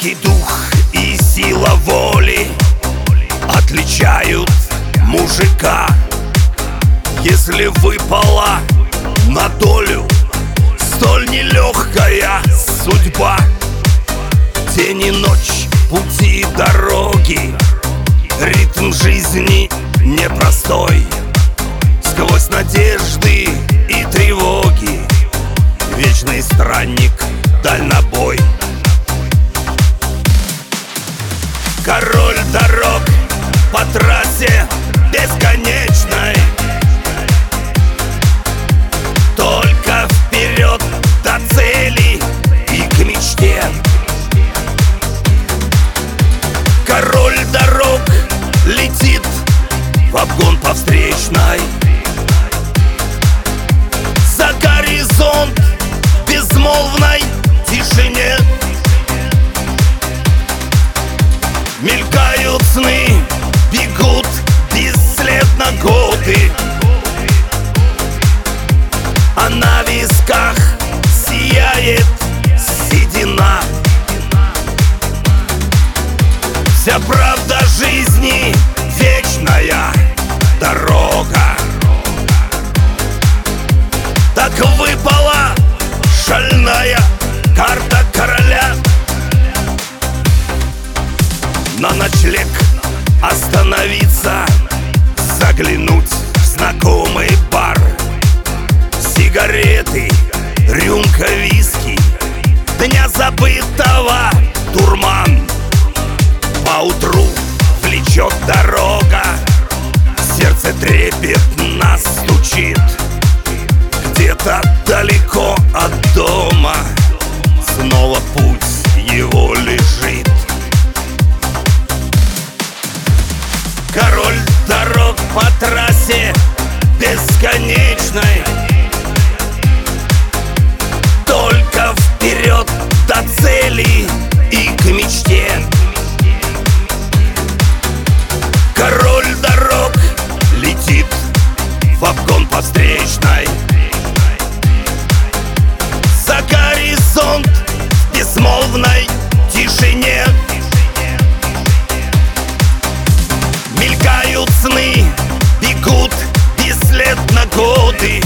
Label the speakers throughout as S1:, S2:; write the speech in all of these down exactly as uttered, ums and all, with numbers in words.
S1: Крепкий дух и сила воли отличают мужика. Если выпала на долю столь нелегкая судьба, день и ночь, пути и дороги, ритм жизни непростой. Сквозь надежды и тревоги вечный странник, дальнобой. Король дорог по трассе бесконечной, только вперед до цели и к мечте. Король дорог летит в обгон по встречной. За горизонт в безмолвной тишине мелькают сны, бегут бесследно годы, а на висках сияет седина. Вся правда жизни — вечная дорога. Так выпала шальная карта короля. На ночлег остановиться, заглянуть в знакомый бар. Сигареты, рюмка виски, дня забытого дурман. Поутру влечет дорога, сердце трепетно стучит. Где-то далеко от дома снова путь его лежит. Король дорог по трассе бесконечной, только вперед до цели и к мечте. Король дорог летит в обгон по встречной. За горизонт в безмолвной тишине мелькают сны, бегут бесследно годы,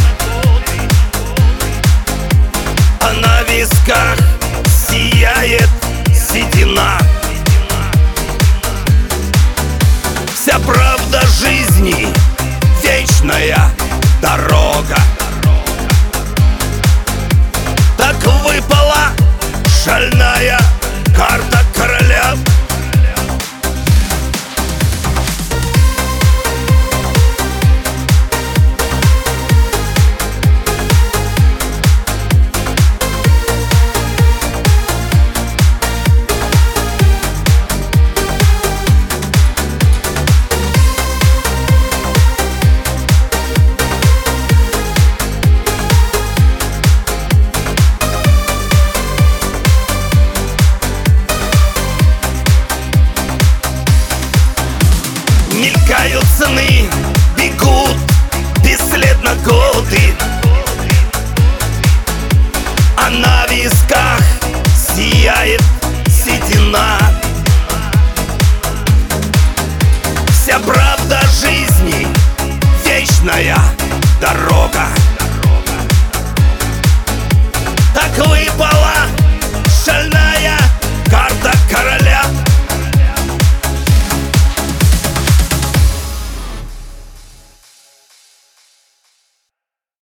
S1: а на висках сияет седина. Вся правда жизни — вечная дорога. Так выпала шальная карта короля. Мелькают сны, бегут бесследно годы, а на висках сияет седина. Вся правда жизни — вечная дорога. Так выпала